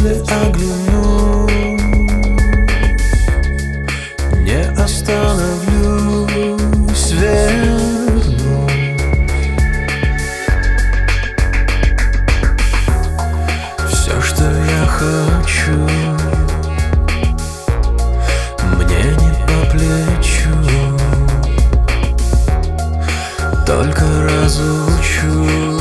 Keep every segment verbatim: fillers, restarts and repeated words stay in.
Если оглянусь, не остановлюсь, верну все, что я хочу. Мне не по плечу, только разучу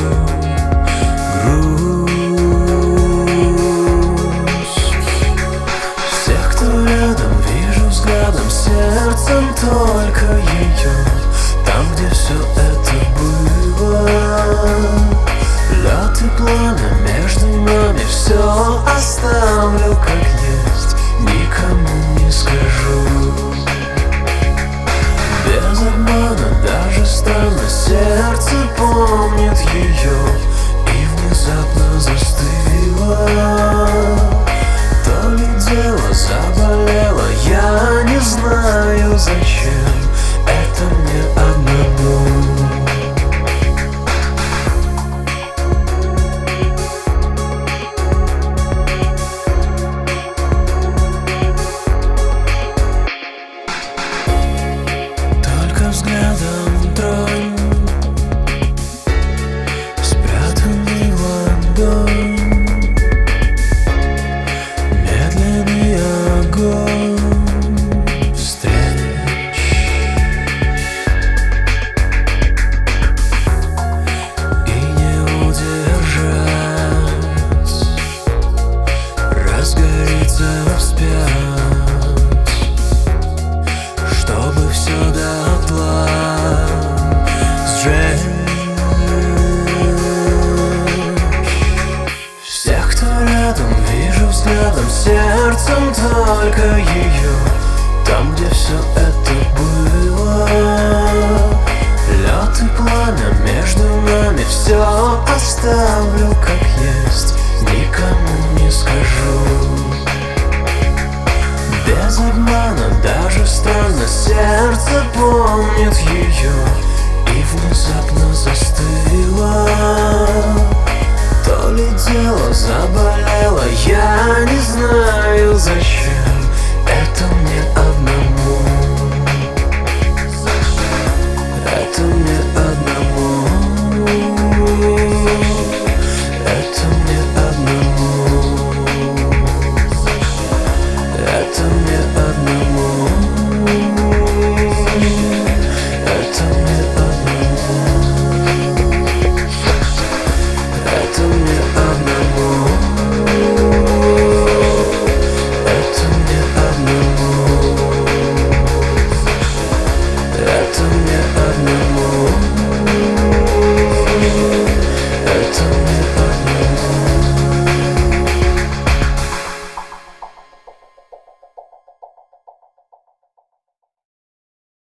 грусть. Всех, кто рядом, вижу взглядом, сердцем только ее. Там, где все это было, лед и пламя между нами, все оставлю как есть, никому не скажу. Без обмана, даже странно, сердце помнит ее и внезапно застыло. То ли дело заболело, я не знаю зачем, это мне одному. Взглядом тронь спрятанный ладонь, медленный огонь встреч. И не удержать, разгорится вспять, чтобы все дотла сжечь. Всех, кто рядом, вижу взглядом, сердцем только ее. Там, где все это было, лед и пламя между нами, все оставлю как есть, никому не скажу. Без обмана, даже странно, сердце помнит ее и внезапно застыло. То ли дело заболело,